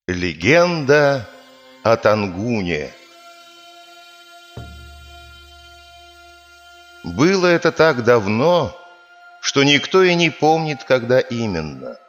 Легенда о Тангуне. Было это так давно, что никто и не помнит, когда именно.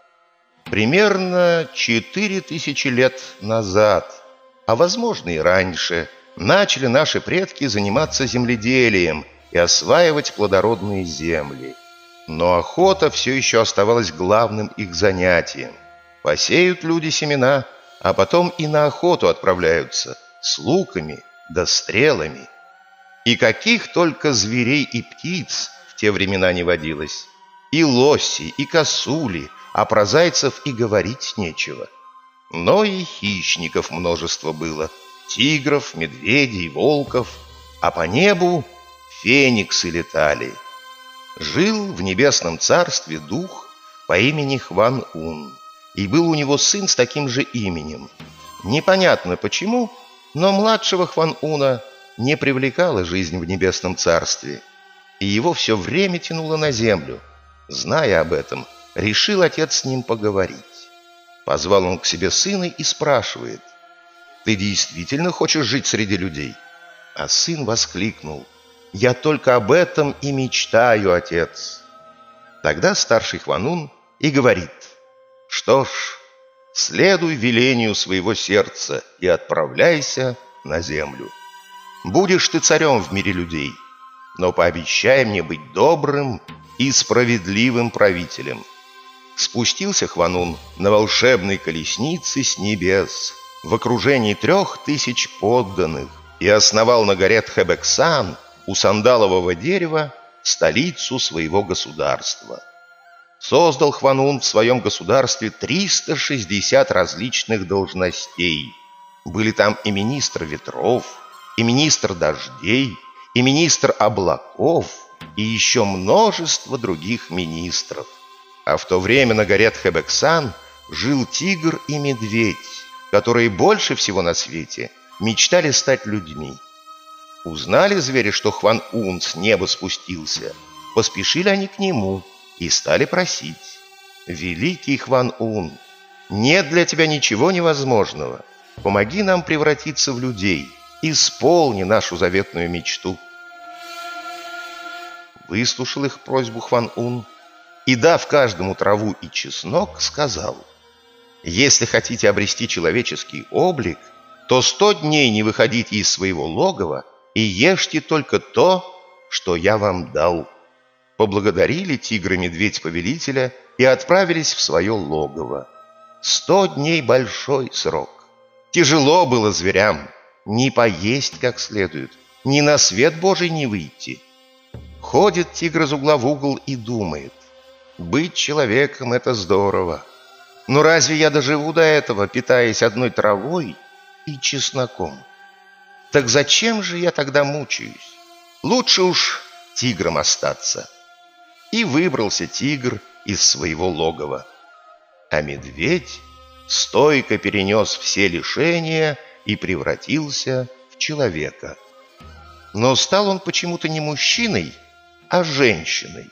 Примерно 4000 лет назад, а возможно и раньше, начали наши предки заниматься земледелием и осваивать плодородные земли. Но охота все еще оставалась главным их занятием. Посеют люди семена, а потом и на охоту отправляются с луками да стрелами. И каких только зверей и птиц в те времена не водилось. И лоси, и косули, а про зайцев и говорить нечего. Но и хищников множество было: тигров, медведей, волков, а по небу фениксы летали. Жил в небесном царстве дух по имени Хван-Ун, и был у него сын с таким же именем. Непонятно почему, но младшего Хван-Уна не привлекала жизнь в небесном царстве, и его все время тянуло на землю. Зная об этом, решил отец с ним поговорить. Позвал он к себе сына и спрашивает: «Ты действительно хочешь жить среди людей?» А сын воскликнул: «Я только об этом и мечтаю, отец». Тогда старший Хван-Ун и говорит: «Что ж, следуй велению своего сердца и отправляйся на землю. Будешь ты царем в мире людей, но пообещай мне быть добрым и справедливым правителем». Спустился Хван-Ун на волшебной колеснице с небес в окружении 3000 подданных и основал на горе Тхэбэксан у сандалового дерева столицу своего государства. Создал Хван-Ун в своем государстве 360 различных должностей. Были там и министр ветров, и министр дождей, и министр облаков, и еще множество других министров. А в то время на горе Тхэбэксан жил тигр и медведь, которые больше всего на свете мечтали стать людьми. Узнали звери, что Хван-Ун с неба спустился, поспешили они к нему и стали просить: «Великий Хван-Ун, нет для тебя ничего невозможного. Помоги нам превратиться в людей, исполни нашу заветную мечту». Выслушал их просьбу Хван-Ун и, дав каждому траву и чеснок, сказал: «Если хотите обрести человеческий облик, то 100 дней не выходите из своего логова и ешьте только то, что я вам дал». Поблагодарили тигр и медведь повелителя и отправились в свое логово. 100 дней — большой срок. Тяжело было зверям ни поесть как следует, ни на свет Божий не выйти. Ходит тигр из угла в угол и думает: быть человеком — это здорово. Но разве я доживу до этого, питаясь одной травой и чесноком? Так зачем же я тогда мучаюсь? Лучше уж тигром остаться. И выбрался тигр из своего логова. А медведь стойко перенес все лишения и превратился в человека. Но стал он почему-то не мужчиной, а женщиной.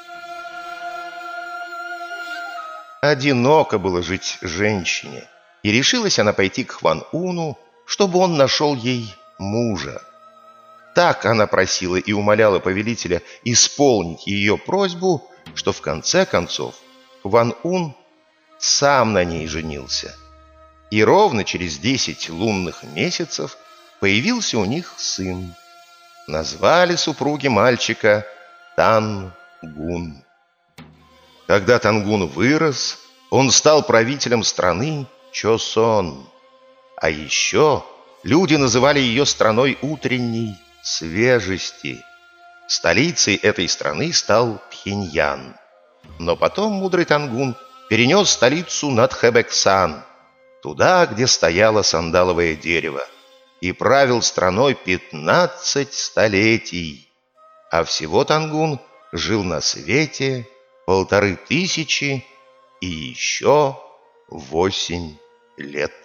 Одиноко было жить женщине, и решилась она пойти к Хван-Уну, чтобы он нашел ей мужа. Так она просила и умоляла повелителя исполнить ее просьбу, что в конце концов Хван-Ун сам на ней женился. И ровно через 10 лунных месяцев появился у них сын. Назвали супруги мальчика Тангун. Когда Тангун вырос, он стал правителем страны Чосон. А еще люди называли ее страной утренней свежести. Столицей этой страны стал Пхеньян. Но потом мудрый Тангун перенес столицу на Тхэбэксан, туда, где стояло сандаловое дерево, и правил страной 15 столетий. А всего Тангун жил на свете 1500 и еще 8 лет.